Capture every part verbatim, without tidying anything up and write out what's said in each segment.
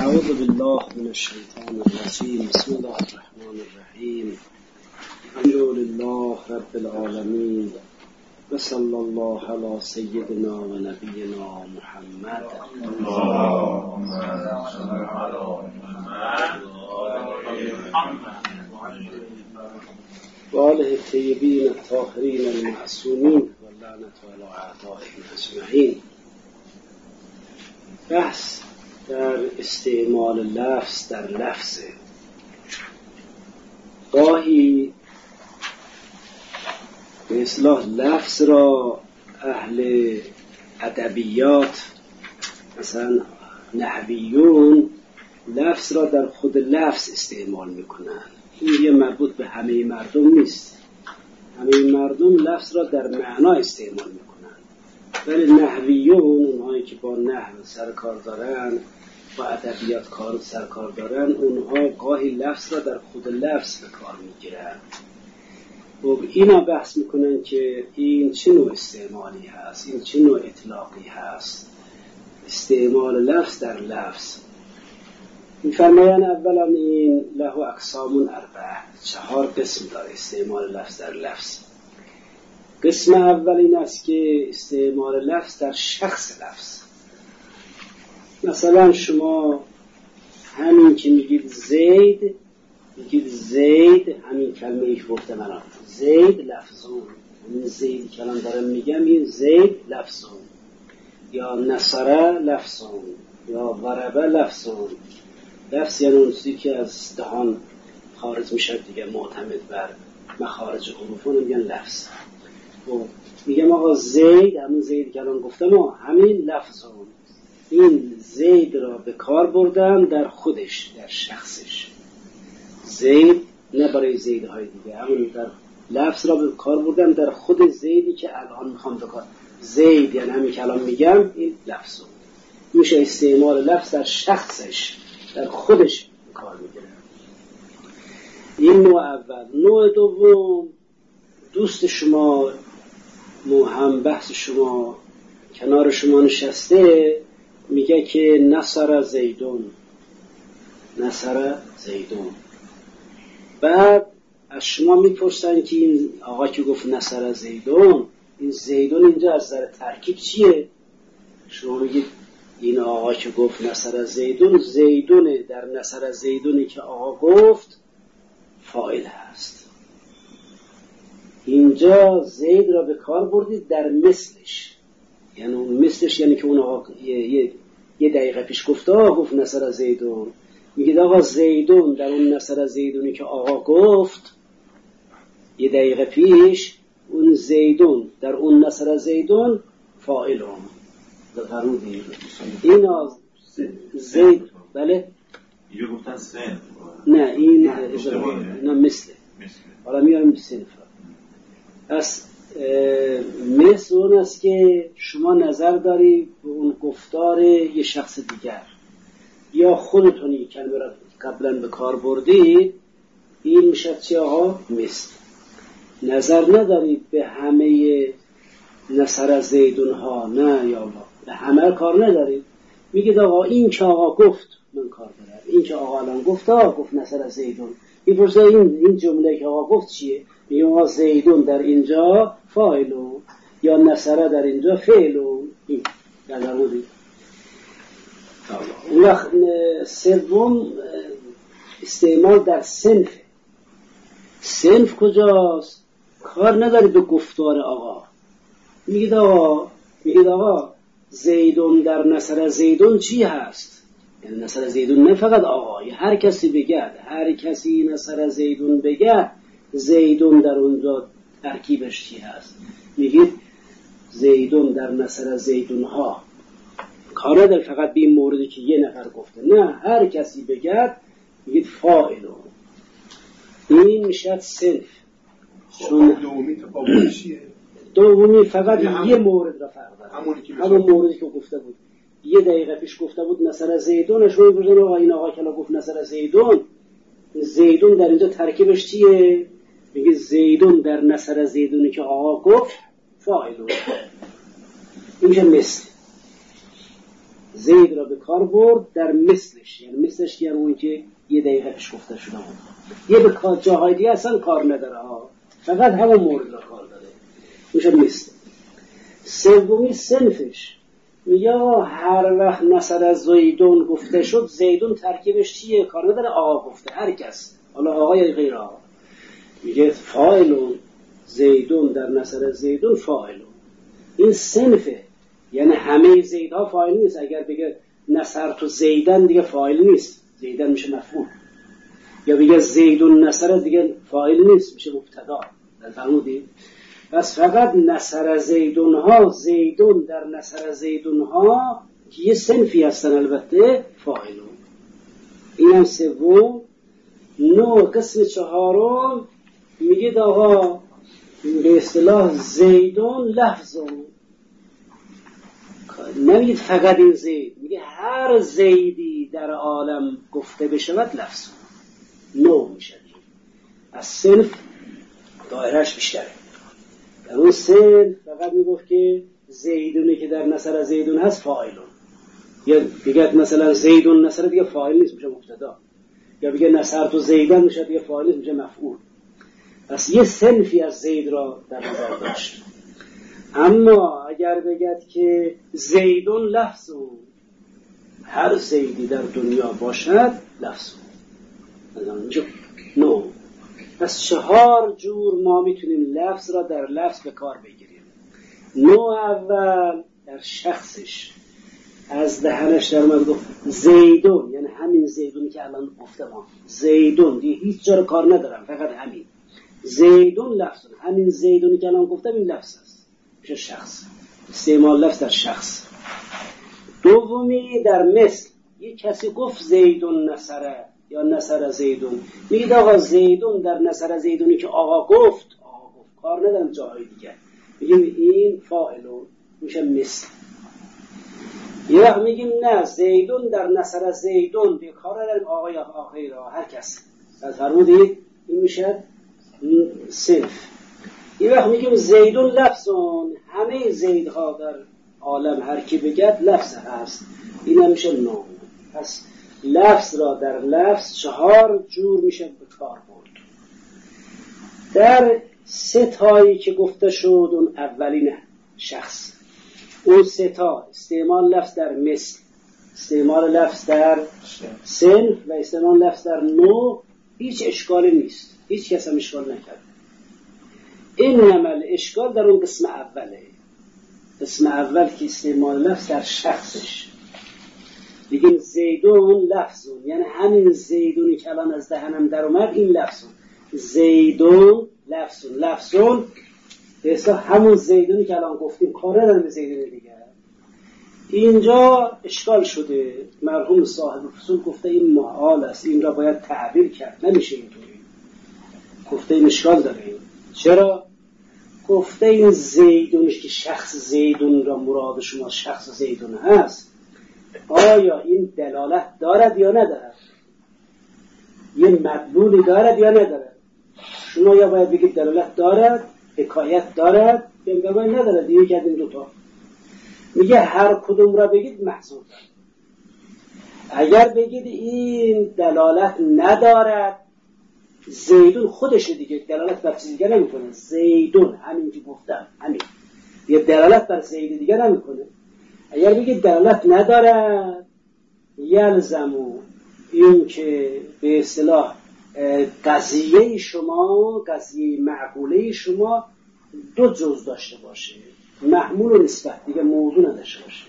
اعوذ بالله من الشیطان الرجیم. بسم الله الرحمن الرحیم. الحمد لله رب العالمین و صلی الله علی سیدنا و نبینا محمد اللهم صل علی محمد و آله الطیبین الطاهرین المعصومین و لعنت علی اعدائهم اجمعین. بحث در استعمال لفظ در لفظ. گاهی به اصطلاح لفظ را اهل ادبیات مثلا نحویون لفظ را در خود لفظ استعمال میکنن. این یه مربوط به همه مردم نیست. همه مردم لفظ را در معنا استعمال میکنن، ولی نحویون، اونهایی که با نحو سرکار دارن، با ادبیات کار سرکار دارن، اونها گاهی لفظ را در خود لفظ به کار میگیرن. و اینا بحث میکنن که این چه نوع استعمالی هست، این چه نوع اطلاقی هست، استعمال لفظ در لفظ. میفرماین اولا این له اقسام اربعه، چهار قسم داره استعمال لفظ در لفظ. قسم اول این است که استعمال لفظ در شخص لفظ. مثلا شما همین که میگید زید، میگید زید، همین کلمه ایش گفته من زید لفظون، همین زید که الان دارم میگم این زید لفظون، یا نصره لفظون، یا ضربه لفظون. لفظ یعنی اون چیزی که از دهان خارج میشه دیگه، معتمد بر مخارج حروف میگن لفظ. و میگم آقا زید، همین زید که الان گفتم ما همین لفظون، این زید را به کار بردم در خودش، در شخصش. زید نه برای زیدهای دیگه، همون در لفظ را به کار بردم در خود زیدی که الان میخوام به کار. زید یعنی همین که الان میگم این لفظون. میشه استعمال لفظ در شخصش، در خودش به کار میگیره. این نوع اول. نوع دوم، دوست شما هم بحث شما کنار شما نشسته، میگه که نصر زیدون، نصر زیدون. بعد از شما میپرسن که این آقا که گفت نصر زیدون، این زیدون اینجا از نظر ترکیب چیه؟ شما میگید این آقا که گفت نصر زیدون، زیدونه در نصر زیدونی که آقا گفت فاعل هست. اینجا زید را به کار بردید در مثلش، یعنی اون مثلش یعنی که اون آقا یه, یه, یه دقیقه پیش گفت آقا گفت نصر زیدون، میگید آقا زیدون در اون نصر زیدونی که آقا گفت یه دقیقه پیش، اون زیدون در اون نصر زیدون فاعل هم فرودی. این زید بله یه گفتن سن، نه این نه مثل، حالا میارم به صنف. از مثل اون است که شما نظر داری به اون گفتار یه شخص دیگر، یا خودتونی کلمه را قبلا به کار بردید، این میشه چه آقا؟ مثل. نظر ندارید به همه نصر زیدون ها، نه یا الله، به همه کار ندارید. میگید آقا این که آقا گفت من کار دارم، این که آقا الان گفت آقا گفت نصر زیدون، میپرسه این این جمله که آقا گفت چیه؟ میگه آقا زیدون در اینجا فاعلون، یا نصر در اینجا فعلون. این نظر بودید. اون وقت سوم استعمال در صنف. صنف کجاست؟ کار نداری به گفتار آقا. میگید آقا میگید آقا زیدون در نصر زیدون چی هست؟ یعنی نصر زیدون نه فقط آقا، هر کسی بگه، هر کسی نصر زیدون بگه، زیدون در اونجا ترکیبش چی هست؟ میگید زیدون در نصر زیدون ها. کار نداره فقط به این موردی که یه نفر گفته، نه هر کسی بگه میگید فاعلون. این میشه صنف. چون دومی تفاوت چیه؟ دومی فقط یه مورد را فرق داره، همون موردی که گفته بود یه دقیقه پیش گفته بود نصر زیدون، شما بگید آقا این آقا که گفت نصر زیدون، زیدون در اینجا ترکیبش چیه؟ میگه زیدون در نصر زیدونی که آقا گفت فاعلون. این میشه مثل. زید را به کار برد در مثلش، یعنی مثلش یعنی اون که یه دقیقه پیش گفته شده بود. یه به کار جاهای دیگه اصلا کار نداره ها، فقط همون مورد را کار داره، میشه مثل. سومی صنفش، میگه هر وقت مثلا زیدون گفته شد، زیدون ترکیبش چیه؟ کار نداره آقا گفته، هر کس، حالا آقا یا غیر آقا. میگه فاعلون زیدون در نصر زیدون فاعلون. این صنفه، یعنی همه زیدها فاعل نیست. اگر بگه نصر تو زیدن دیگه فاعل نیست، زیدن میشه مفعول. یا بگه زیدون نصر دیگه فاعل نیست، میشه مبتدا. فرمودید؟ پس فقط نصر زیدون ها، زیدون در نصر زیدون ها که یه صنفی هستن البته فاعلون. این هم سوم. نو قسم چهارم میگه آقا به اصطلاح زیدون لفظون، نمیگید فقط این زید، میگه هر زیدی در عالم گفته بشود لفظون. نو میشه از صنف دایرش بیشتره. در اون صنف فقط میگفت که زیدونی که در نصر زیدون هست فاعلون، یا بگه مثلا زیدون نصر دیگه فاعل نیست، میشه مبتدا. یا بگه نصر تو زیدن میشه دیگه فاعل نیست، میشه مفعول. پس یه صنفی از زید را در نظر داشت. اما اگر بگد که زیدون لفظون، هر زیدی در دنیا باشد لفظون. نو. پس چهار جور ما میتونیم لفظ را در لفظ به کار بگیریم. نوع اول در شخصش، از دهنش در اومد گفت زیدون، یعنی همین زیدونی که الان گفتم، زیدون دیگه هیچ جا رو کار ندارم، فقط همین زیدون لفظون. همین زیدونی که الان گفتم این لفظ است، میشه شخص. استعمال لفظ در شخص. دومی در مثل، یک کسی گفت زیدون نصره یا نصر زیدون، میگید آقا زیدون در نصر زیدونی که آقا گفت، آقا گفت کار ندارم جاهای دیگه، میگیم این فاعلون، میشه مثل. یه وقت میگیم نه زیدون در نصر زیدون دیگه کار ندارم آقا یا آقای را، هر کس. از فرمودید این میشه صنف. یه وقت میگیم زیدون لفظون، همه زیدها در عالم هر کی بگد لفظ هست، این هم میشه نام. پس لفظ را در لفظ چهار جور میشه به کار برد. در سه تایی که گفته شد، اون اولین شخص، اون سه تا استعمال لفظ در مثل، استعمال لفظ در صنف و استعمال لفظ در نوع، هیچ اشکالی نیست، هیچ کس هم اشکال نکرد. این نمل اشکال در اون قسم اوله، قسم اول که استعمال لفظ در شخصش. بگیم زیدون لفظون، یعنی همین زیدونی که الان از دهنم در اومد این لفظون. زیدون لفظون، لفظون به اصطلاح همون زیدونی که الان گفتیم، کار ندارم به زیدون دیگه. اینجا اشکال شده، مرحوم صاحب فصول گفته این محال است، این را باید تعبیر کرد، نمیشه اینطوری. گفته این اشکال داره. چرا؟ گفته این زیدونش که شخص زیدون را مراد شما شخص زیدون هست، آیا این دلالت دارد یا ندارد؟ یه مدلولی دارد یا ندارد؟ شما یا باید بگید دلالت دارد، حکایت دارد، یا باید ندارد. دیگه که این دوتا میگه هر کدوم را بگید محصول دارد. اگر بگید این دلالت ندارد، زیدون خودش دیگه دلالت بر چیز دیگه نمیکنه. زیدون همین که گفتم، همین یه دلالت بر زید دیگه نمیکنه. اگر بگید دلالت ندارد، یلزمو این که به اصطلاح قضیه شما، قضیه معقوله شما دو جز داشته باشه، محمول و نسبت، دیگه موضوع نداشته باشه.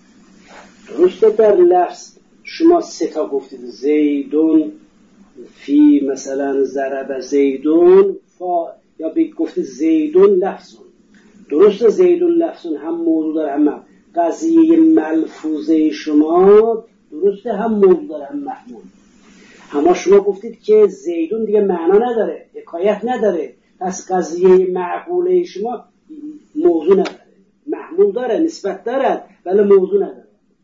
درسته در لفظ شما سه تا گفتید، زیدون فی مثلا ضرب زیدون فا، یا بگید گفتید زیدون لفظون. درسته زیدون لفظون هم موضوع داره هم محمول. قضیه ملفوظه شما درسته هم موضوع داره هم محمول. اما شما گفتید که زیدون دیگه معنا نداره، حکایت نداره، پس قضیه معقوله شما موضوع نداره، محمول داره، نسبت دارد، ولی موضوع نداره.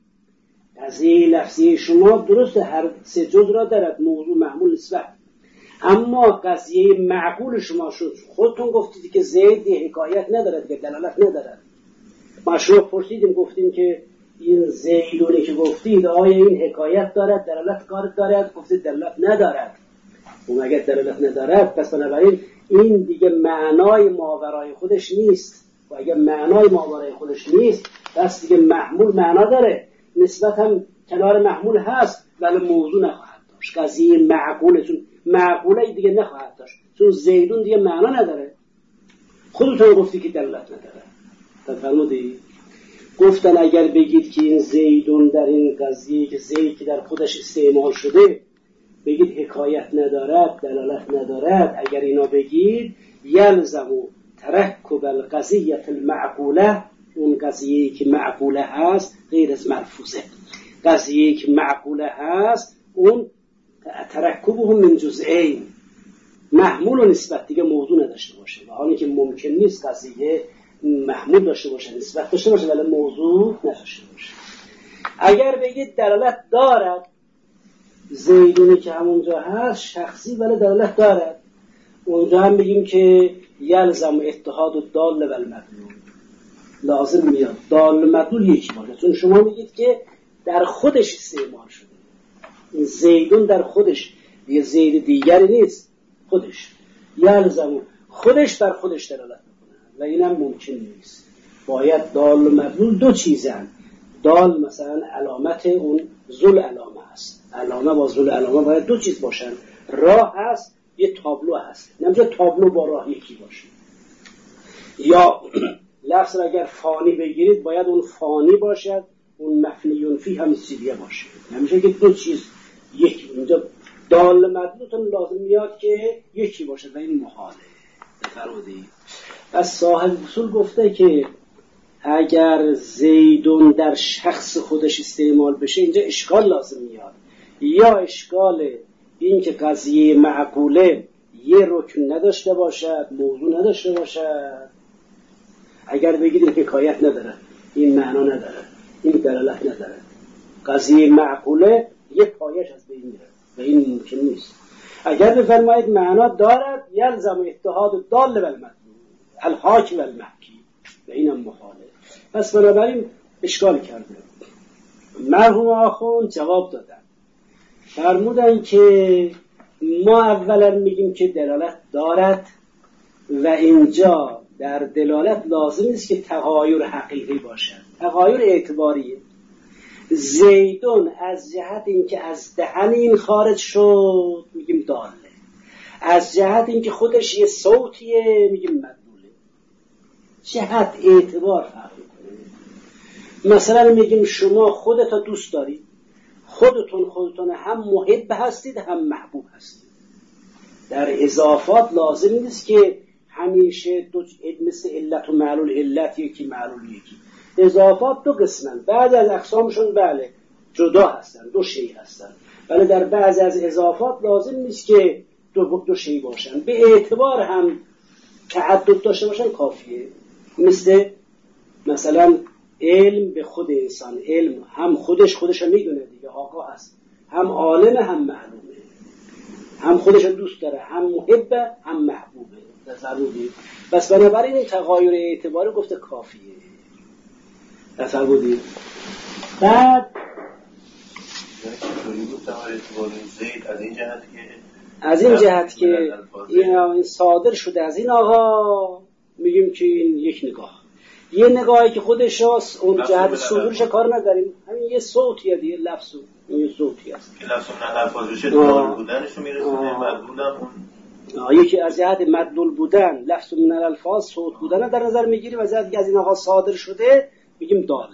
قضیه لفظی شما درسته هر سه جز را دارد، موضوع، محمول، نسبت. اما قضیه معقول شما شد خودتون گفتید که زید حکایت ندارد، که دلالت ندارد. ما شما پرسیدیم گفتیم که این زیدونی که گفتید آیا این حکایت دارد دلالت کار دارد؟ گفتید دلالت ندارد. اون اگر دلالت ندارد پس بنابراین این دیگه معنای ماورای خودش نیست و اگر معنای ماورای خودش نیست پس دیگه محمول معنا داره، نسبت هم کنار محمول هست ولی موضوع نخواهد داشت. قضیه معقوله، چون معقوله دیگه نخواهد داشت، چون زیدون دیگه معنا نداره. خودتون گفتی که دلالت نداره. تفهمودی؟ گفتن اگر بگید که این زیدون در این قضیه که زید که در خودش استعمال شده بگید حکایت ندارد دلالت ندارد، اگر اینا بگید یلزمو ترکب القضیه المعقوله، اون قضیه‌ای که معقوله هست غیر از ملفوظه، قضیه‌ای که معقوله هست اون ترکبه من جزئین، محمول و نسبت دیگه موضوع نداشته باشه، و حالی که ممکن نیست قضیه محمول داشته باشه نسبت داشته باشه ولی موضوع نداشته باشه. اگر بگید دلالت دارد، زیدونی که همونجا هست شخصی ولی دلالت دارد، اونجا هم بگیم که یلزم اتحاد الدال و المدلول، لازم میاد دال و مدلول یکی باشه، چون شما میگید که در خودش استعمال شده. این زیدون در خودش یه زید دیگری نیست، خودش یلزم خودش بر خودش دلالت میکنه و اینم ممکن نیست. باید دال و مدلول دو چیزن. دال مثلا علامت اون ذل علامه هست، علامه با ذل علامه باید دو چیز باشن، راه هست یه تابلو هست، نمیشه تابلو با راه یکی باشه. یا لفظ را اگر فانی بگیرید باید اون فانی باشد اون مفنیون فی هم سیدیه باشه، نمیشه که دو چیز یکی. اونجا دال مدلولتون لازم میاد که یکی باشه و این محاله. بفرمودید. از صاحب اصول گفته که اگر زیدون در شخص خودش استعمال بشه اینجا اشکال لازم میاد، یا اشکال این که قضیه معقوله یه رکن نداشته باشد، موضوع نداشته باشد. اگر بگید این حکایت نداره، این معنا نداره، این دلالت نداره، قضیه معقوله یه پایش از بین میره و این ممکن نیست. اگر بفرمایید معنا دارد یلزم اتحاد الدال و المدلول الحاکی و المحکی و اینم محاله. پس بنابراین اشکال کرده. مرحوم آخوند جواب دادن، فرمودن که ما اولا میگیم که دلالت دارد و اینجا در دلالت لازم نیست که تغایر حقیقی باشد، تغایر اعتباریه. زیدون از جهت اینکه از دهن این خارج شد میگیم داله، از جهت اینکه خودش یه صوتیه میگیم مدلوله. جهت اعتبار فرق میکنه. مثلا میگیم شما خودتا دوست دارید، خودتون خودتون هم محب هستید هم محبوب هستید. در اضافات لازم نیست که همیشه دو مثل علت و معلول علت یکی معلول یکی. اضافات دو قسمن، بعضی از اقسامشون بله جدا هستن، دو شی هستن، ولی در بعضی از اضافات لازم نیست که دو, دو شی باشن، به اعتبار هم تعدد داشته باشن کافیه. مثل مثلا علم به خود انسان، علم هم خودش خودش هم میدونه دیگه، آگاه هست، هم عالم هم معلومه، هم خودش دوست داره، هم محبه هم محبوبه. تصوری بس بنابراین این تغایر اعتباری گفته کافیه. تصوری بعد زید از این جهت که از این جهت که این صادر شده از این آقا میگیم که این یک نگاه، یه نگاهی که خودش هست اون جهت صدورش کار نداریم، همین یه صوتیه دیگه، لفظ یه صوتی هست که لفظ من الفاظ بشه دلال بودنشو میرسونه، مدلولم اون یکی از جهت مدلول بودن لفظ من الفاظ صوت بودن در نظر میگیریم، و جهت که از این آقا صادر شده میگیم داله.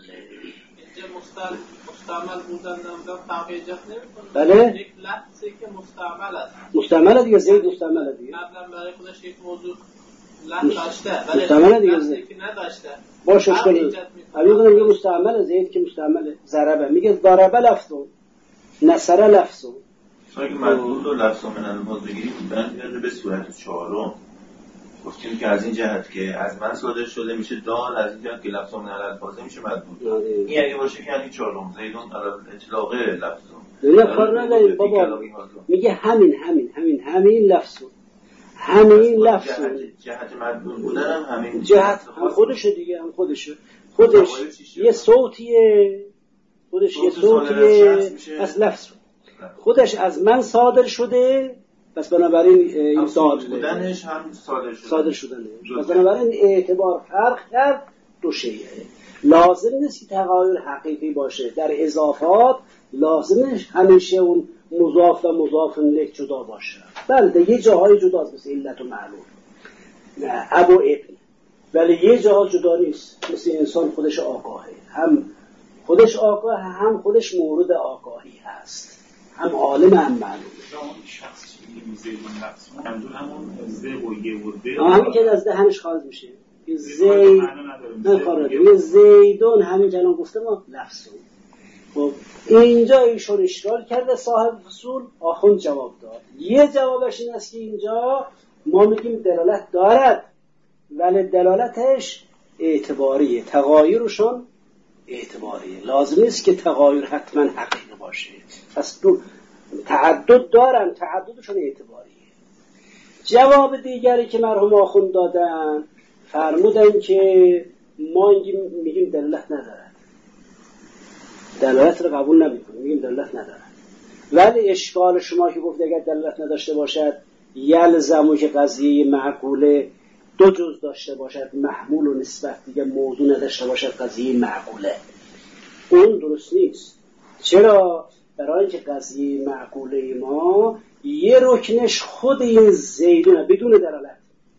مستعمل بودن نمیدونم تغییر جهت نمیکنه. بله؟ یک لفظی که مستعمل است. مستعمل دیگه، زید مستعمل دیگه. قبلا برای خودش یک موضوع لفظ داشته. مستعمل دیگه زید. که نداشته. باشه اشکالی. همین میگه میگه مستعمل، زید که مستعمل ضربه. میگه ضربه لفظو. نصر لفظو. اگه مدلول رو لفظ من الفاظ بگیریم برمیگرده به صورت چهارم. گفتیم که از این جهت که از من صادر شده میشه دال، از این جهت که لفظ من الفاظ میشه مدلول. این اگه باشه که همین چهارم زیدون اطلاق لفظ. نه کار نداریم بابا، میگه همین همین همین همین لفظو، همین لفظو. جهت مدلول بودن هم همین جهت هم خودشه دیگه، هم خودشه، خودش یه صوتیه خودش یه صوتیه، پس لفظ خودش از من صادر شده، پس بنابراین این صادر بودنش هم صادر شده صادر شدنه. پس بنابراین اعتبار فرق کرد دو شیء. لازم نیست که تغایر حقیقی باشه. در اضافات لازم نیست همیشه اون مضاف و مضاف الیه جدا باشه. بله یه جاهای جداست، مثل علت و معلول، نه ابو ابن، ولی یه جاها جدا نیست. مثل انسان خودش آگاهه، هم خودش آگاه، هم خودش مورد آگاهی هست، هم عالم هم معلوم. شخص میگیم نفس منظور همون ز و ی و د، همین که از دهنش خارج میشه. زید نه خارج میشه. زیدون همین که الان گفتم لفظون. خب اینجا ایشون اشکال کرده صاحب فصول، آخوند جواب داد. یه جوابش این است که اینجا ما میگیم دلالت دارد، ولی دلالتش اعتباریه، تغایرشون اعتباریه. لازم نیست که تغایر حتما حقیقی باشه. پس دو تعدد دارن، تعددشون اعتباریه. جواب دیگری که مرحوم آخوند دادن فرمودن که ما میگیم دلالت ندارد، دلالت رو قبول نمیکنیم، میگیم دلالت ندارد. ولی اشکال شما که گفت اگر دلالت نداشته باشد یلزمو که قضیه معقوله دو جز داشته باشد، محمول و نسبت، دیگه موضوع نداشته باشد قضیه معقوله. اون درست نیست. چرا؟ برای اینکه قضیه معقوله ما یه رکنش خود این زیدونه بدون دلالت،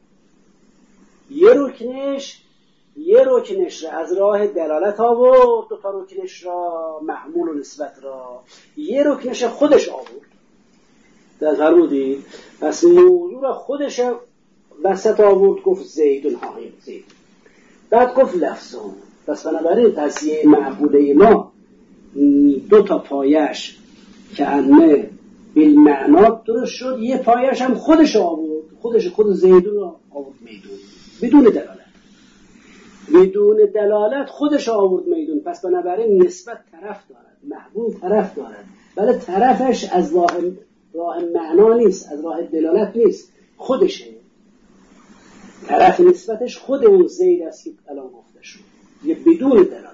یه رکنش یه رکنش را از راه دلالت آورد، دو تا رکنش را محمول و نسبت را یه رکنش خودش آورد. در فرمودی پس موضوع را خودش وسط آورد، گفت زیدون های زید، بعد گفت لفظون. پس بنابراین قضیه معقوله ما دو تا پایش که انه بالمعنات درست شد، یه پایش هم خودش آورد، خودش خود زیدون را آورد میدون بدون دلالت، بدون دلالت خودش آورد میدون. پس بنابراین نسبت طرف دارد، محبوب طرف دارد، ولی طرفش از راه راه معنا نیست، از راه دلالت نیست، خودشه. طرف نسبتش خود اون زید است که الان گفته شد، یه بدون دلالت.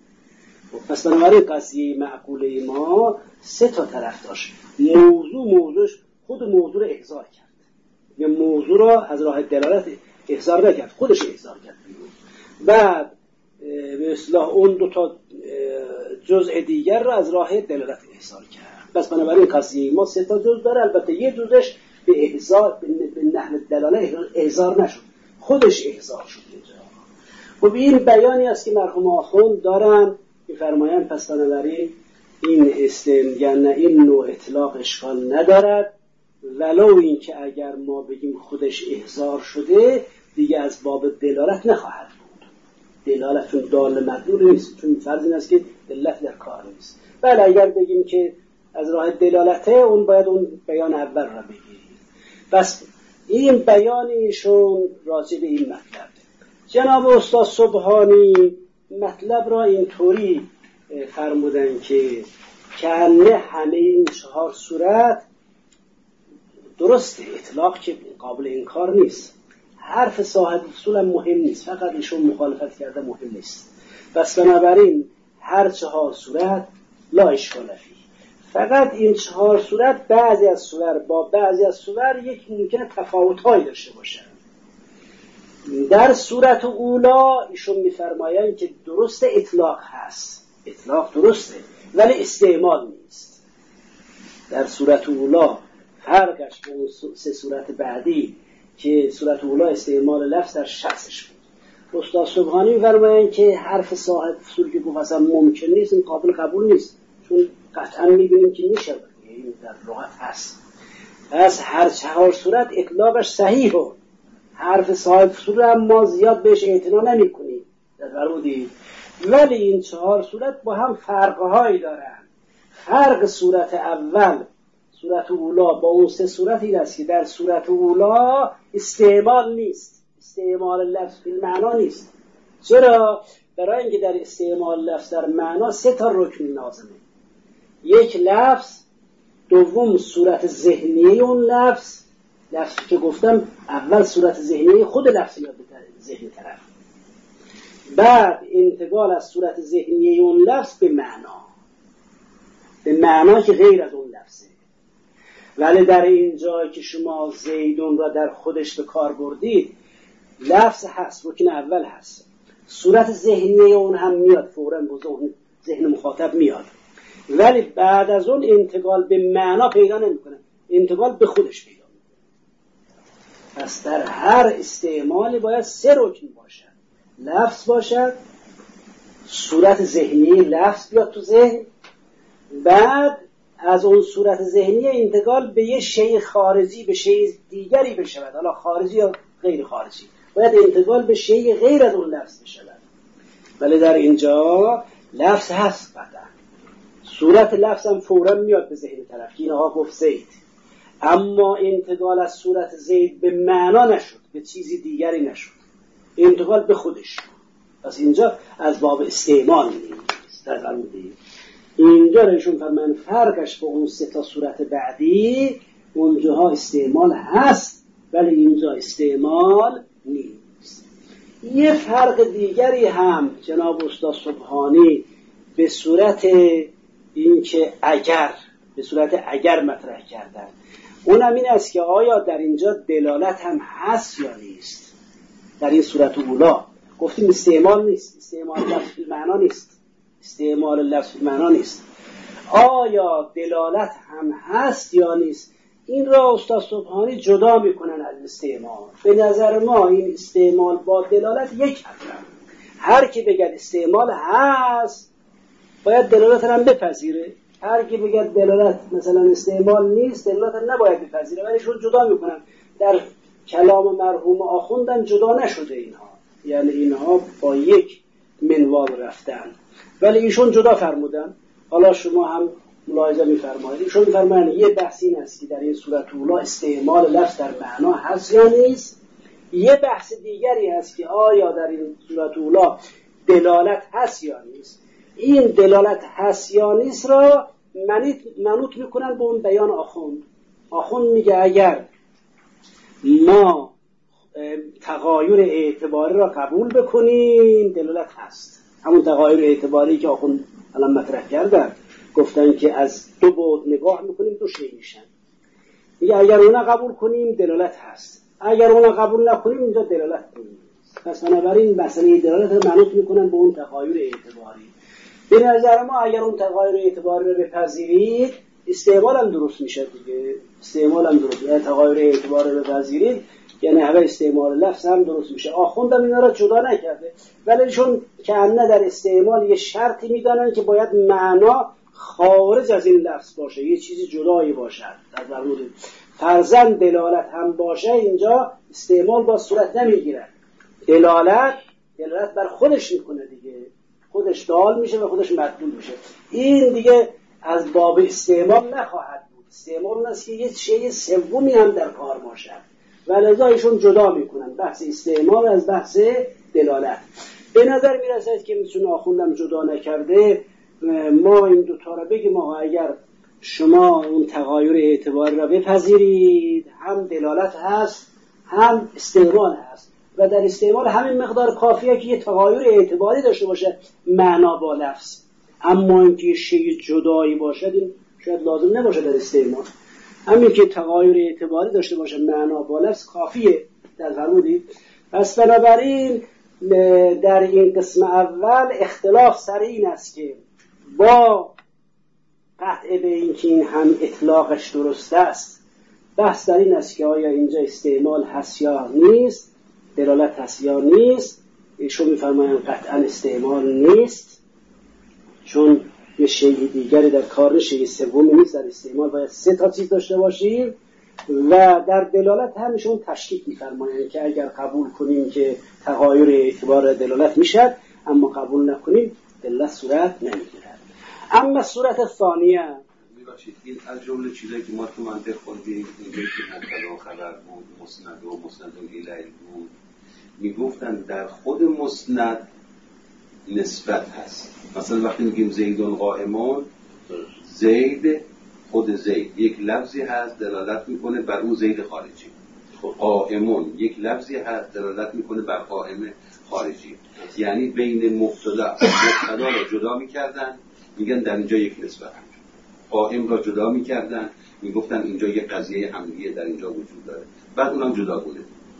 پس بنابراین قضیه معقوله ما سه تا طرف داشت. موضوع موضوعش خود موضوع رو احضار کرد، یه موضوع را از راه دلالت احضار نکرد، خودش احضار کرد. بعد به اصطلاح اون دو تا جزء دیگر را از راه دلالت احضار کرد. پس بنابراین قضیه ما سه تا جزء داره، البته یه جزش به احضار به نحو دلالت احضار نشد، خودش احضار شد اینجا. خب این بیانی است که مرحوم آخوند دارن می‌فرمایند. پس بنابراین این استنگن این نوع اطلاق اشکال ندارد، ولو این که اگر ما بگیم خودش احضار شده دیگه از باب دلالت نخواهد بود. دلالت چون دال مدلول نیست، چون فرض این است که دلالت در کار نیست. بله اگر بگیم که از راه دلالته، اون باید اون بیان اول را بگیریم. پس این بیان ایشون راجع به این مطلب. جناب استاد سبحانی مطلب را اینطوری فرمودن که کنه همه این چهار صورت درسته، اطلاق که قابل انکار نیست، حرف صاحب اصول هم مهم نیست، فقط ایشون مخالفت کرده مهم نیست. پس بنابراین هر چهار صورت لا اشکال فیه. فقط این چهار صورت بعضی از صور با بعضی از صور یک ممکنه تفاوت‌هایی داشته باشند. در صورت اولا ایشون می‌فرمایند که درست اطلاق هست، اطلاق درسته ولی استعمال نیست. در صورت اولا فرقش با اون سه صورت بعدی که صورت اولا استعمال لفظ در شخصش بود. استاد سبحانی می‌فرمایند که حرف صاحب اصول که گفت اصلا ممکن نیست، این قابل قبول نیست، چون قطعا می‌بینیم که میشه، این در لغت هست. پس هر چهار صورت اطلاقش صحیحه، حرف صاحب اصول هم ما زیاد بهش اعتنا نمی‌کنیم در فرمودید، ولی این چهار صورت با هم فرق‌هایی دارن. فرق صورت اول، صورت اولا با اون سه صورت این است که در صورت اولا استعمال نیست، استعمال لفظ فی المعنا نیست. چرا؟ برای اینکه در استعمال لفظ در معنا سه تا رکن لازمه. یک لفظ، دوم صورت ذهنی اون لفظ، لفظی که گفتم اول صورت ذهنی خود لفظ میاد به ذهن طرف، بعد انتقال از صورت ذهنی اون لفظ به معنا. به معنا که غیر از اون لفظه. ولی در اینجا که شما زیدون را در خودش به کار بردید، لفظ هست، رکن اول هست، صورت ذهنی اون هم میاد، فوراً به ذهن مخاطب میاد، ولی بعد از اون انتقال به معنا پیدا نمیکنه، انتقال به خودش پیدا میکنه. پس در هر استعمالی باید سه رکن باشد، لفظ باشد، صورت ذهنی لفظ بیاد تو ذهن، بعد از اون صورت ذهنی انتقال به یه شیء خارجی، به شیء دیگری بشود، حالا خارجی یا غیر خارجی، باید انتقال به شیء غیر از اون لفظ بشود. ولی در اینجا لفظ هست، قطعا صورت لفظ هم فوراً میاد به ذهن طرف که اینها گفت زید، اما انتقال از صورت زید به معنا نشد، به چیزی دیگری نشد، انتقال به خودش. پس اینجا از باب استعمال نیست. در اینجا رشون فرمان فرقش با اون سه تا صورت بعدی، اونجاها استعمال هست ولی اینجا استعمال نیست. یه فرق دیگری هم جناب استاد سبحانی به صورت اینکه اگر، به صورت اگر مطرح کردن، اونم این است که آیا در اینجا دلالت هم هست یا نیست. در این صورت اولا گفتیم استعمال نیست، استعمال لفظ معنا نیست، استعمال لفظ معنا نیست. آیا دلالت هم هست یا نیست، این را استاد سبحانی جدا میکنن از استعمال. به نظر ما این استعمال با دلالت یک حرفه. هر کی بگه استعمال هست باید دلالت هم بپذیره، هر کی بگه دلالت مثلا استعمال نیست دلالت هم نباید بپذیره. ولی ایشون جدا میکنن. در کلام مرحوم آخوندم جدا نشده اینها، یعنی اینها با یک منوال رفتن، ولی ایشون جدا فرمودن. حالا شما هم ملاحظه می‌فرمایید، ایشون می‌فرمایند یه بحث این است که در این صورت اولا استعمال لفظ در معنا هست یا نیست، یه بحث دیگری هست که آیا در این صورت اولا دلالت هست یا نیست. این دلالت هست یا نیست را منوط میکنن به اون بیان آخوند. آخوند میگه اگر ما تغایر اعتباری را قبول بکنیم دلالت هست. همون تغایر اعتباری که آخوند الان مطرح کردن، گفتن که از دو بعد نگاه میکنیم دو شی میشن. میگه اگر اونا قبول کنیم دلالت هست، اگر اونا قبول نکنیم اینجا دلالت نیست. پس بنابراین مسئله دلالت رو منوط میکنن به اون تغایر اعتباری. به نظر ما اگر اون تغایر اعتباری رو بپذیرید استعمال هم درست میشه دیگه، استعمال هم درست میشه. تغایر اعتباری رو بپذیرید یعنی همه استعمال لفظ هم درست میشه. آخوندم اینا را جدا نکرده، ولی چون که انه در استعمال یه شرطی میدانن که باید معنا خارج از این لفظ باشه، یه چیزی جدایی باشد. در مورد فرضاً دلالت هم باشه اینجا استعمال با صورت نمیگیره. دلالت دلالت بر خودش میکنه دیگه، خودش دال میشه و خودش مدلول میشه. این دیگه از باب استعمال نخواهد بود. استعمال اون است که یه شیء سومی هم در کار باشد. ولذا ایشون جدا میکنن بحث استعمال از بحث دلالت. به نظر میرسد که میتونه آخوندم جدا نکرده. ما این دوتا را بگیم آقا اگر شما اون تغایر اعتباری را بپذیرید هم دلالت هست هم استعمال هست و در استعمال همین مقدار کافیه که یه تغایر اعتباری داشته باشه معنا با لفظ، اما اینکه شیء جدایی باشد این شاید لازم نباشه در استعمال. همین که تغایر اعتباری داشته باشه معنا با لفظ کافیه. در فرمودید. پس بنابراین در این قسم اول اختلاف سر این است که با قطع به این که این هم اطلاقش درست است، بحث در این است که آیا اینجا استعمال هست یا نیست، دلالت هست یا نیست. ایشون می‌فرمایند قطعا استعمال نیست، چون یه شیء دیگری در کار، شیء سومی نیست. در استعمال باید سه تا چیز داشته باشیم و در دلالت همشون تشکیک می‌فرمایند که اگر قبول کنیم که تغایر اعتبار دلالت میشد، اما قبول نکنیم دلالت صورت نمیگیرد. اما صورت ثانیه میباشید این از جمله چیزایی که ما تو منطق خوندیم، اینجا که مبتدا و خبر بود، مسند و مسند الیه بود، میگفتن در خود مسند نسبت هست. مثلا وقتی میگیم زیدون قائمون، زید خود زید یک لفظی هست دلالت میکنه بر اون زید خارجی. قائمون یک لفظی هست دلالت میکنه بر قائم خارجی. یعنی بین مبتدا مبتدا رو جدا میکردن، میگن در اینجا یک نسبت. قائم را جدا میکردن، میگفتن اینجا یه قضیه همدیگه در اینجا وجود داره، بعد اونم جدا بوده.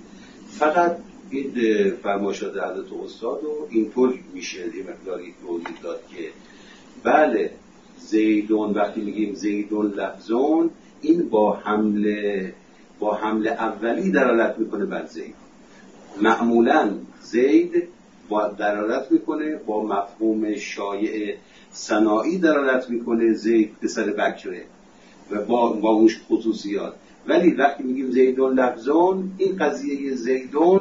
فقط این فرمایشات حضرت استاد و اینطور میشه یه مقداری توضیح داد که بله زیدون، وقتی میگیم زیدون لفظون، این با حمله با حمله اولی دلالت میکنه بر زید. معمولا زید با دلالت میکنه با مفهوم شایع صناعی دلالت میکنه، زید پسر بکره و با با اونش خصوصیات. ولی وقتی میگیم زیدون لفظون، این قضیه زیدون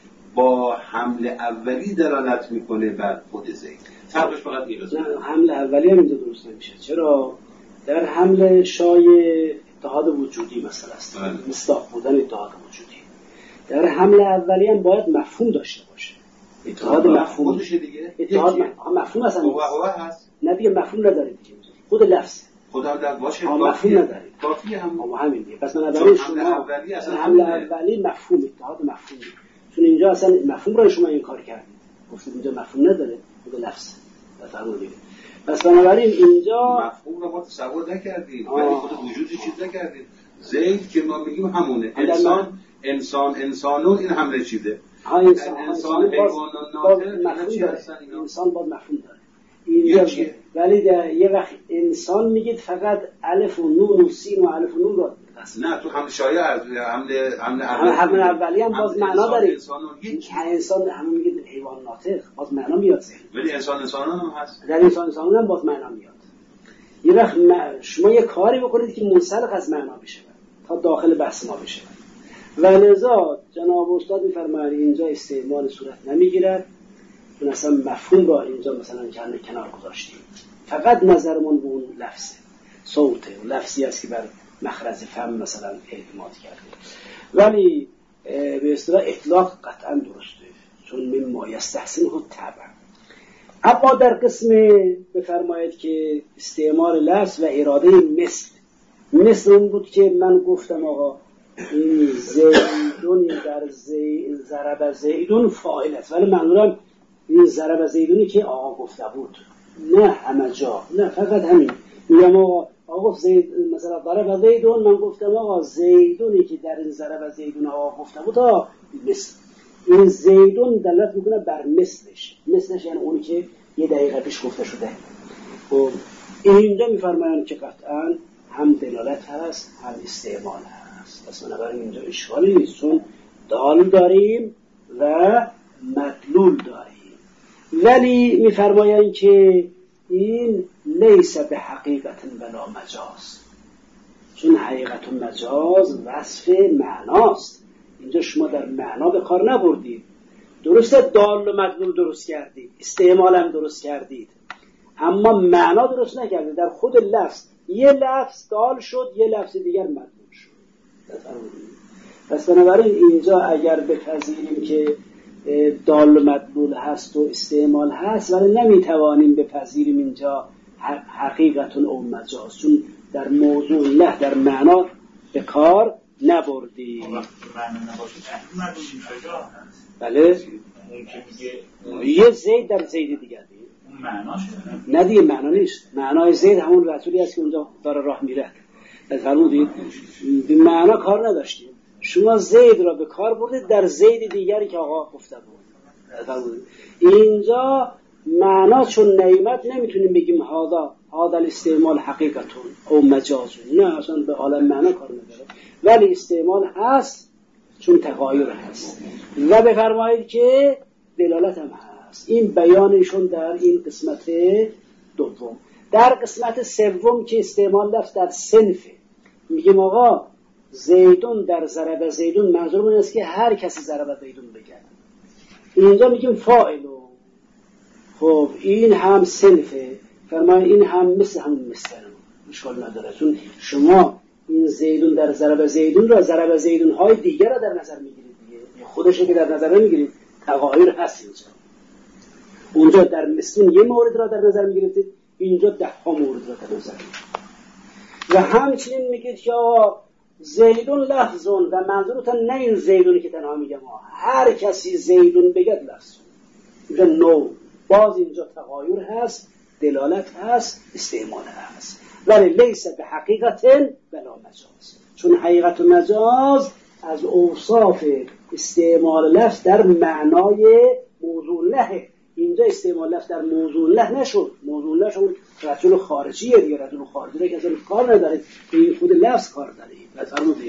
با حمله اولی دلالت میکنه بر خود زید. فرقش فقط این قضیه. حمله اولی هم اینجا درست نمیشه. چرا؟ در حمله شایع اتحاد وجودی مثلا است، مصداق بودن اتحاد وجودی. در حمله اولی هم باید مفهوم داشته باشه. اتحاد مفهوم خودش دیگه. اتحاد مفهوم اصلا هو هو هست. نه دیگه مفهوم نداره دیگه. خود لفظ خدا در باشه مفهوم نداره. کافیه هم اما همین دیگه. پس من برای شما اولی اصلا حمله اولی مفهوم اتحاد مفهوم. چون اینجا اصلا مفهوم رو شما این کار کردید. گفتید اینجا مفهوم نداره، خود لفظ. بفرمایید. پس بنابراین اینجا مفهوم رو ما تصور نکردیم، ولی خود وجود چیز نکردیم. زید که ما میگیم همونه. انسان انسان انسانون این حمله چیده. ها انسان انسان حیوان ناطق انسان باید مفهوم داره. اینجا ولی یه وقت انسان میگید فقط الف و نون و سین و الف و نون رو نه تو هم شایع حمله حمله حمله اولی هم باز معنا داره. انسان همون میگید حیوان ناطق باز معنا میاد ذهن. ولی انسان انسانان هم هست. در انسان انسانان هم باز معنا میاد. یه وقت شما یه کاری بکنید که منسلخ از معنا بشه تا داخل بحث ما بشه. ولذا جناب استاد میفرمایند اینجا استعمال صورت نمیگیرد، چون اصلا مفهوم با اینجا مثلا کنار گذاشتیم، فقط نظرمون به اون لفظه، صوته و لفظی است که بر مخرج فم مثلا اعتماد کرده. ولی به اصطلاح اطلاق قطعا درسته، چون من ما یستحسنه طبع. اما در قسم بفرمایید که استعمال لفظ و اراده مثل مثل اون بود که من گفتم آقا این زیدون در زی... ضرب زیدون فاعل است، ولی منظورم این ضرب زیدونی که آقا گفته بود، نه همه جا، نه فقط همین. میگم آقا آقا زید مثلا ضرب زیدون، من گفتم آقا زیدونی که در این ضرب زیدون آقا گفته بود ها مثل این زیدون دلالت میکنه بر مثلش. مثلش یعنی اونی که یه دقیقه پیش گفته شده. خب اینجا میفرمایند که قطعا هم دلالت هست هم استعمال هست. پس بنابراین اینجا اشکالی نیست، چون دال داریم و مدلول داریم. ولی میفرمایند که این لیس به حقیقت ولا مجاز، چون حقیقت و مجاز وصف معناست. اینجا شما در معنا به کار نبردید. درسته دال و مدلول درست کردید، استعمال هم درست کردید، اما معنا درست نکردید. در خود لفظ یه لفظ دال شد، یه لفظ دیگر مدلول شد. پس بنابراین اینجا اگر بپذیریم که دال و مدلول هست و استعمال هست، ولی نمیتوانیم بپذیریم اینجا حقیقت او مجاز، چون در موضوع نه در معنا به کار نبردیم. بله یه زید در زید دیگر دیگه نه دیگه معنا نیست. معنای زید همون رسولی است که اونجا داره راه میره. فرمودید به معنا کار نداشتیم، شما زید را به کار بردید در زید دیگری که آقا گفته بود. اینجا معنا چون نعمت نمیتونیم بگیم هادا هادا الاستعمال حقیقتون او مجازون، نه اصلا به عالم معنا کار نداره، ولی استعمال هست چون تغایر هست. و بفرمایید که دلالت هم هست. این بیانشون در این قسمت دوم. در قسمت سوم که استعمال لفظ در صنفه، میگیم آقا زیدون در ضرب زیدون، منظورمون است که هر کسی ضرب زیدون بگه. اینجا میگیم فاعلو. خب این هم صنفه، فرمایید این هم مثل همون مثل اشکال نداره، چون شما این زیدون در ضرب زیدون را ضرب زیدون های دیگر را در نظر میگیرید دیگه، خودشه که در نظر نمیگیرید، تغایر هست اینجا. اونجا در مثلون یه مورد را در نظر میگیرید، اینجا ده ها مورد را در نظر میگیرید. و همچنین میگید که زیدون لفظون، و منظورتان نه این زیدونی که تنها میگم، هر کسی زیدون بگد لفظون. اینجا نو باز اینجا تغایر هست، دلالت هست، استعمال هست. ولی لیس به حقیقت بلا مجاز، چون حقیقت و مجاز از اوصاف استعمال لفظ در معنای موضوع له. اینجا استعمال لفظ در موضوع له نشد. موضوع له شد رجل خارجیه دیگه، رجل خارجی که اصلا کار نداره به این خود لفظ کار داره. مثلا دیگه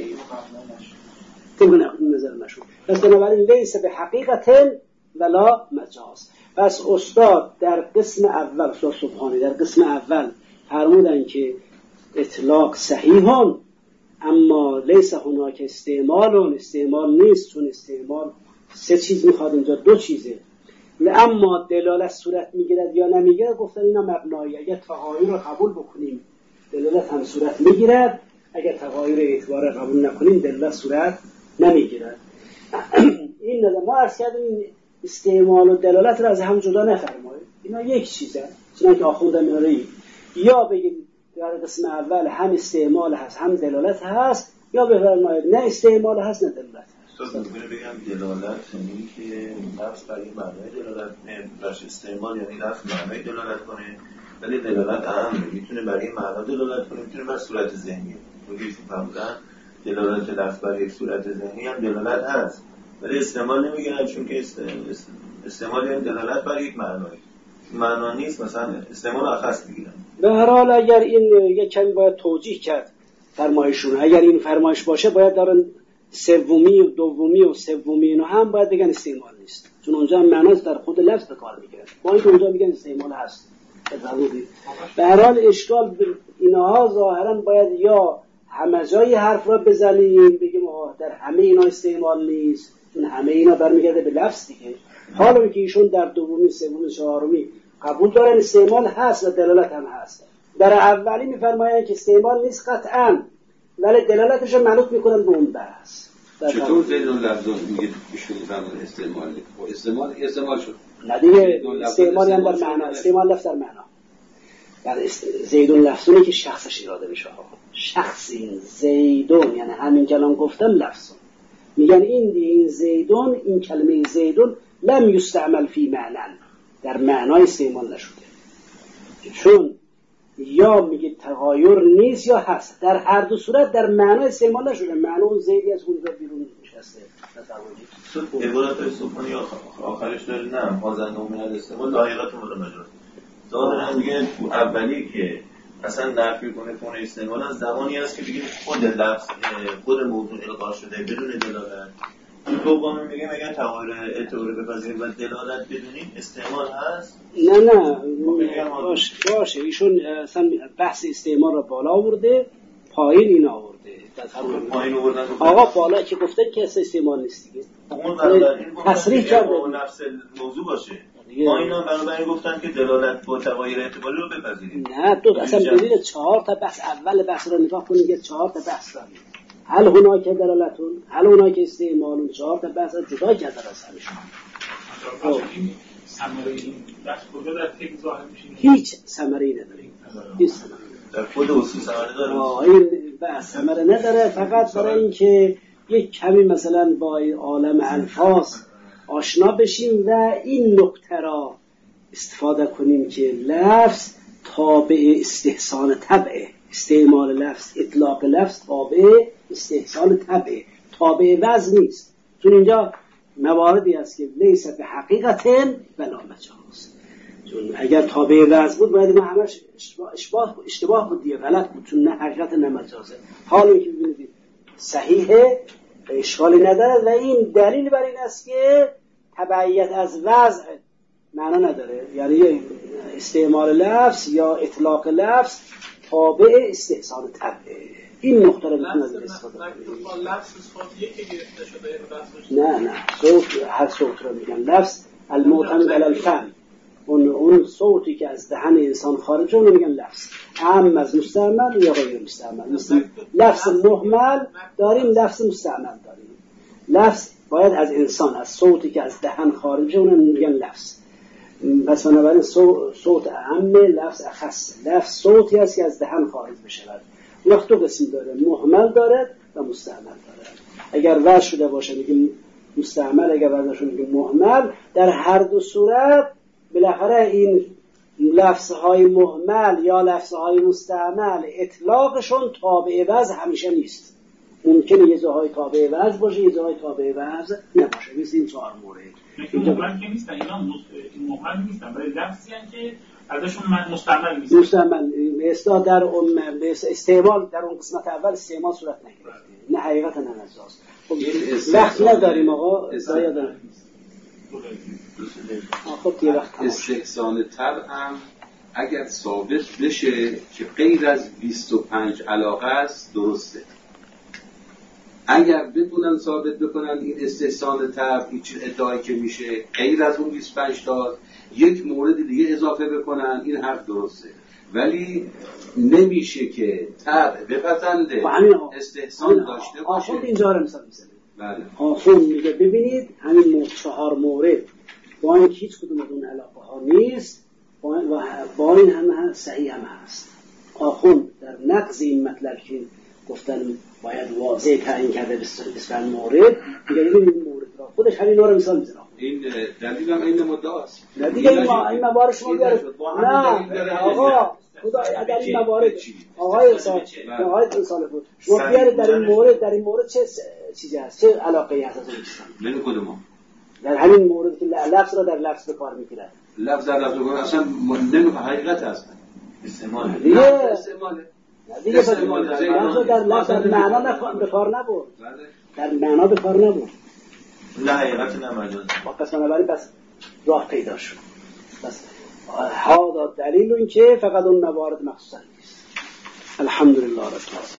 طبق نظر نشد. پس بنابراین لیس به حقیقت ولا مجاز. پس استاد در قسم اول، استاد سبحانی در قسم اول فرمودن که اطلاق صحیحان اما لیس هناک استعمال، استعمال نیست، چون استعمال سه چیز میخواد اینجا، دو چیزه. اما دلالت صورت میگیرد یا نمیگیرد گفتن اینا مبنایی. اگر تغایر رو قبول بکنیم دلالت هم صورت میگیرد، اگر تغایر اعتبار قبول نکنیم دلالت صورت نمیگیرد. این نظر ما عرض کردیم این استعمال و دلالت رو از هم جدا نفرمایید، اینا یک چیزه. چنانکه آخوندم میاره یا بگید در قسم اول هم استعمال هست هم دلالت هست، یا بفرمایید نه استعمال هست نه دلالت هست. استاد ممکنه بگم دلالت یعنی که لفظ برای معنای دلالت نمیشه، استعمال یعنی لفظ معنای دلالت کنه، ولی دلالت اهم میتونه برای معنا دلالت کنه، میتونه بر صورت ذهنی. میگید فهمیدن دلالت لفظ برای یک صورت ذهنی هم دلالت هست، ولی استعمال نمیگن چون که استعمال یعنی دلالت برای یک معنایی معنا نیست، مثلا استعمال اخص میگیرن. به هر حال اگر این یک کمی باید توجیه کرد فرمایشون، اگر این فرمایش باشه باید دارن سومی و دومی و سومی اینو هم باید بگن استعمال نیست، چون اونجا هم معناست در خود لفظ به کار میگیرن، با اینکه اونجا میگن استعمال هست. به هر حال اشکال اینها ظاهرا باید یا همه جای حرف را بزنیم بگیم در همه اینا استعمال نیست، چون همه اینا برمیگرده به لفظ دیگه. حالا که ایشون در دومی سومی چهارمی قبول دارن استعمال هست و دلالت هم هست، در اولی میفرمایند که استعمال نیست قطعا، ولی دلالتش رو منوط میکنن به اون بحث. چطور زید اون لفظ میگه ایشون فرمود استعمال نیست؟ استعمال استعمال شد نه دیگه، استعمال هم در معنا، استعمال لفظ در معنا. در زیدون لفظونی که شخصش اراده میشه، شخص این زیدون یعنی همین کلام گفتم لفظون، میگن این دی این زیدون، این کلمه زیدون لم یستعمل فی معنی، در معنای استعمال نشده، چون یا میگه تغایر نیست یا هست، در هر دو صورت در معنای استعمال نشده، معنی اون زیدی از اونجا بیرون نشسته. عبارت سخنی آخرش داره نه مازن و من الاستعمال لایقت مورد مجاز ظاهرا میگه تو اولی که اصلا نفی کنه کنه استعمال از زمانی هست که بگید خود لفظ خود موضوع القا شده بدون دلالت. دومی میگه میگن تغایر اعتبار بپذیریم و دلالت بدونیم استعمال هست. نه نه باشه باشه ایشون اصلا بحث استعمال رو بالا آورده، پایین این آورده. پایین آوردن آقا بالا که گفتن که استعمال نیست دیگه، اون بنابراین تصریح کرده نفس موضوع باشه. ما اینا بنابراین گفتن که دلالت با تغایر اعتباری رو بپذیریم. نه دو اصلا دلیل چهار تا بحث اول بحث رو نگاه کنید، یه چهار تا بحث داریم. هل هناک دلالتون، هل هناک استعمالون، چهار تا بحث جدا کرده از همشون. ثمره این بحث کجا در تک ظاهر میشه؟ هیچ ثمره‌ای نداره. هیچ ثمره در خود اصول ثمره داره. آه این بحث ثمره نداره، فقط برای اینکه یک کمی مثلا با عالم الفاظ آشنا بشیم و این نکته را استفاده کنیم که لفظ تابع استحسان طبعه، استعمال لفظ اطلاق لفظ تابع استحسان طبعه، تابع وضع نیست، چون اینجا مواردی هست که لیس به حقیقت ولا مجاز، چون اگر تابع وضع بود باید ما همش اشتباه اشتباه بود دیگه، غلط بود، چون نه حقیقت نه مجازه. حالا که ببینید صحیحه اشکالی نداره و این دلیل بر این است که تبعیت از وضع معنا نداره، یعنی استعمال لفظ یا اطلاق لفظ تابع استحسان طبعه. این نقطه رو میتونه از استفاده کنید. لفظ صوت یکی گرفته شده نه نه صوت هر صوت رو میگن لفظ المعتمد علی الفم، اون اون صوتی که از دهن انسان خارج اون رو میگن لفظ، اما از مستعمل یا غیر مستعمل. مثل لفظ مهمل داریم، لفظ مستعمل داریم. لفظ باید از انسان، از صوتی که از دهن خارج اون رو میگن لفظ. پس بنابراین صوت عام، لفظ اخص. لفظ صوتی است که از دهن خارج بشود. وقت دو قسم داره، مهمل داره و مستعمل داره. اگر وضع شده باشه میگیم مستعمل، اگر وضع شده میگیم مهمل. در هر دو صورت بالاخره این لفظهای مهمل یا لفظهای مستعمل اطلاقشون تابع وضع همیشه نیست. ممکنه یه جاهای تابع وضع باشه، یه جاهای تابع وضع نباشه. مثل این چهار مورد این مهمل که نیستن، اینا این مهمل نیستن، ولی لفظی هستن که ازشون مستعمل نیست. مستعمل اصطلاح در اون استعمال در اون قسمت اول استعمال صورت نگرفته، نه حقیقتا نه مجاز. وقت نداریم آقا، ضایع داریم. استحسان طبع هم اگر ثابت بشه که غیر از بیست و پنج علاقه است درسته. اگر بتونن ثابت بکنن این استحسان طبع هیچ ادعایی که میشه غیر از اون بیست و پنج تا یک مورد دیگه اضافه بکنن، این حرف درسته. ولی نمیشه که طبع بپسنده استحسان داشته باشه. آخوند اینجا رو مثال میزنه. بله. آخوند میگه ببینید همین چهار مورد با اینکه هیچ کدوم از اون علاقه ها نیست با با این هم صحیح هم هست. آخوند در نقض این مطلب که گفتن باید واضح تعیین کرده بسیار مورد، دیگه این مورد را خودش همین رو مثال میزنه. این دلیل هم این مدعاست. نه دیگه این ما این موارد شما بیاره. نه آقا خدا در این موارد آقای سال آقای سال بود شما بیاره در این مورد در این مورد چه چیزی هست، چه علاقه‌ای هست از اون؟ من کدوم در همین مورد که لفظ را در لفظ به کار میگیرد. لفظ در لفظ به کار اصلا نمیگه حقیقت هست. استعمال دیگه استعمال دیگه لفظ در لفظ در معنا به کار نبود. در معنا به کار نبود. نه حقیقت نه مجاز. با قسم اولی بس راه پیدا شد. بس ها دلیل این که فقط اون موارد مخصوصا نیست. الحمدلله رب العالمین.